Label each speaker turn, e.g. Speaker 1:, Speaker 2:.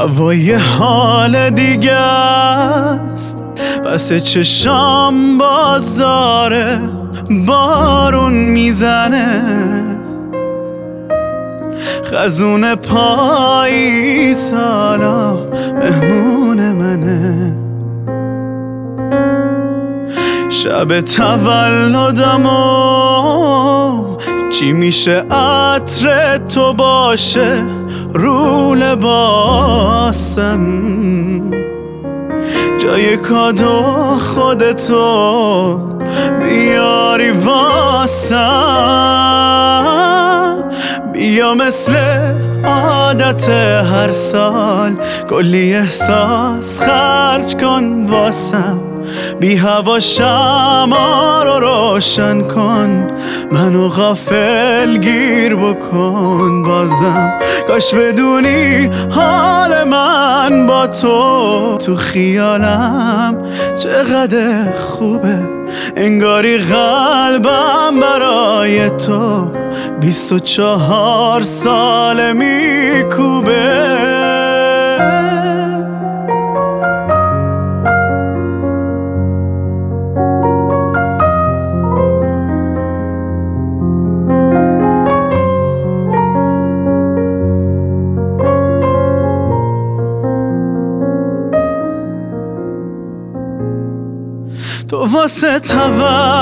Speaker 1: هوای حال دیگه است، پس چشام بازاره، بارون میزنه، خزون پایی سالا مهمون منه. شب تولدمو چی میشه عطر تو باشه رو لباسم، جای کادو خودتو بیاری واسم. بیا مثل عادت هر سال کلی احساس خرج کن واسم، بی هوا شمع رو روشن کن، منو غافل گیر بکن بازم. کاش بدونی حال من با تو خیالم چقدر خوبه، انگاری قلبم برای تو 24 سال میکوبه. تو واسه